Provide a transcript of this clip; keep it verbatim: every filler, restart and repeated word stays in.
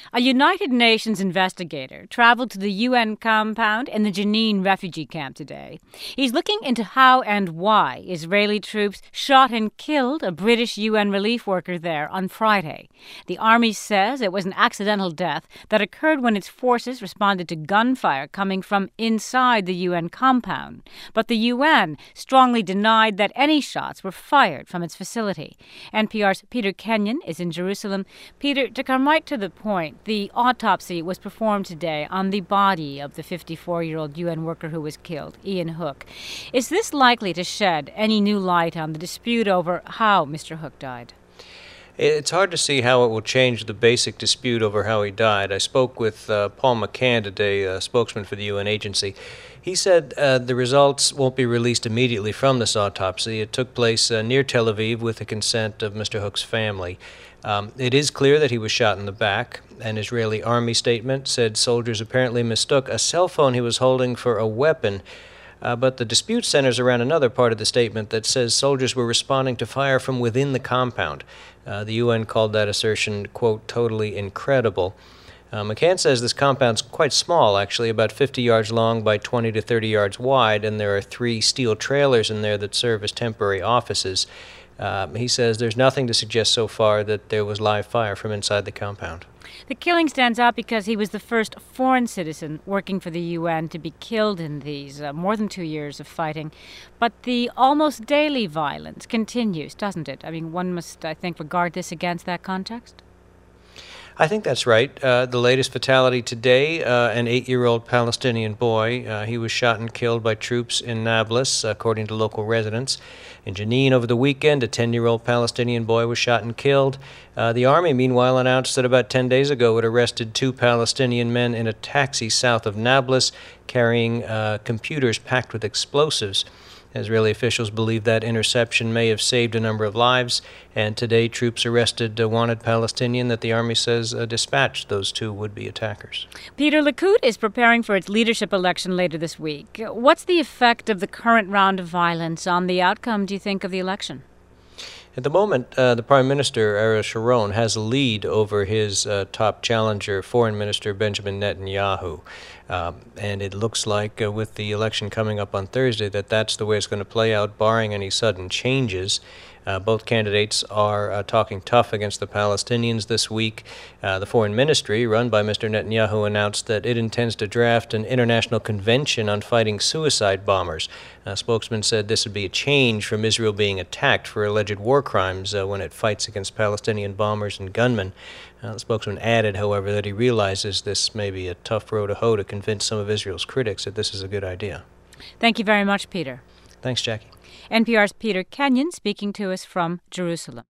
A United Nations investigator traveled to the U N compound in the Jenin refugee camp today. He's looking into how and why Israeli troops shot and killed a British U N relief worker there on Friday. The army says it was an accidental death that occurred when its forces responded to gunfire coming from inside the U N compound. But the U N strongly denied that any shots were fired from its facility. N P R's Peter Kenyon is in Jerusalem. Peter, to come right to the point, the autopsy was performed today on the body of the fifty-four-year-old U N worker who was killed, Ian Hook. Is this likely to shed any new light on the dispute over how Mister Hook died? It's hard to see how it will change the basic dispute over how he died. I spoke with uh, Paul McCann today, a spokesman for the U N agency. He said uh, the results won't be released immediately from this autopsy. It took place uh, near Tel Aviv with the consent of Mister Hook's family. Um, it is clear that he was shot in the back. An Israeli army statement said soldiers apparently mistook a cell phone he was holding for a weapon. Uh, but the dispute centers around another part of the statement that says soldiers were responding to fire from within the compound. Uh, the U N called that assertion, quote, totally incredible. Uh, McCann says this compound's quite small, actually, about fifty yards long by twenty to thirty yards wide, and there are three steel trailers in there that serve as temporary offices. Uh, he says there's nothing to suggest so far that there was live fire from inside the compound. The killing stands out because he was the first foreign citizen working for the U N to be killed in these uh, more than two years of fighting. But the almost daily violence continues, doesn't it? I mean, one must, I think, regard this against that context. I think that's right. Uh, the latest fatality today, uh, an eight-year-old Palestinian boy. Uh, he was shot and killed by troops in Nablus, according to local residents. In Jenin over the weekend, a ten-year-old Palestinian boy was shot and killed. Uh, the army, meanwhile, announced that about ten days ago it arrested two Palestinian men in a taxi south of Nablus carrying uh, computers packed with explosives. Israeli officials believe that interception may have saved a number of lives, and today troops arrested a wanted Palestinian that the army says uh, dispatched those two would-be attackers. Peter, Likud is preparing for its leadership election later this week. What's the effect of the current round of violence on the outcome, do you think, of the election? At the moment, uh, the Prime Minister, Ariel Sharon, has a lead over his uh, top challenger, Foreign Minister Benjamin Netanyahu. Um, and it looks like, uh, with the election coming up on Thursday, that that's the way it's going to play out, barring any sudden changes. Uh, both candidates are uh, talking tough against the Palestinians this week. Uh, the Foreign Ministry, run by Mister Netanyahu, announced that it intends to draft an international convention on fighting suicide bombers. A spokesman said this would be a change from Israel being attacked for alleged war crimes uh, when it fights against Palestinian bombers and gunmen. Uh, the spokesman added, however, that he realizes this may be a tough row to hoe to convince some of Israel's critics that this is a good idea. Thank you very much, Peter. Thanks, Jackie. N P R's Peter Kenyon speaking to us from Jerusalem.